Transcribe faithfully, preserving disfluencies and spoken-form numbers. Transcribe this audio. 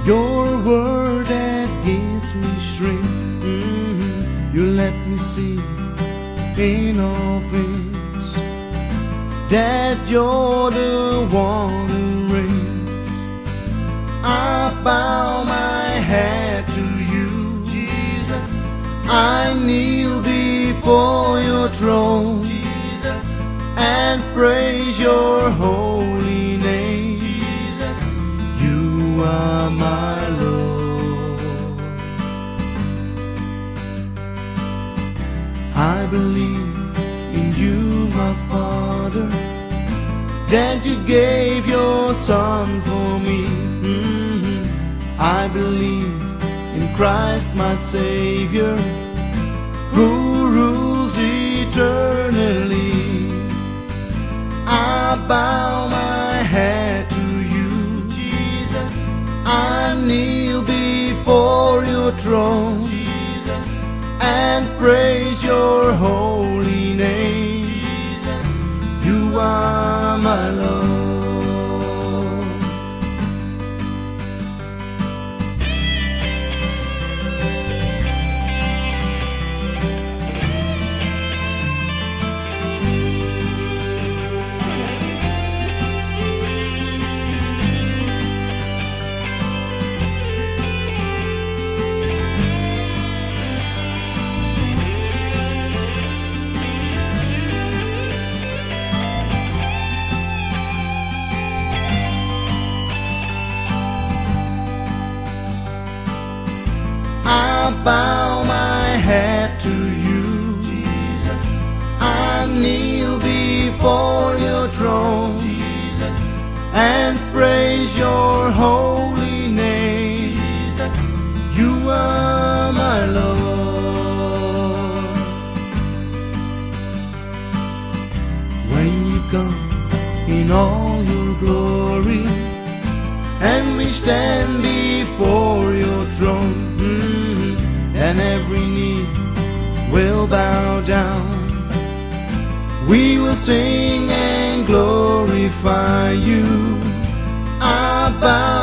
Your word that gives me strength. Mm-hmm. You let me see in all things that you're the one who reigns. I bow my head to you, Jesus. I kneel before your throne, Jesus, and praise your holy name. Jesus, you are my Lord. I believe in you, my Father, that you gave your Son for me. Mm-hmm. I believe in Christ my Savior, who rules eternally. I bow my head to you, Jesus. I kneel before your throne, Jesus, and praise your holy name. Jesus, you are my Lord. I bow my head to you, Jesus. I kneel before your throne, Jesus, and praise your holy name. Jesus, you are my Lord. When you come in all your glory, and we stand before your throne, and every knee will bow down. We will sing and glorify you. I bow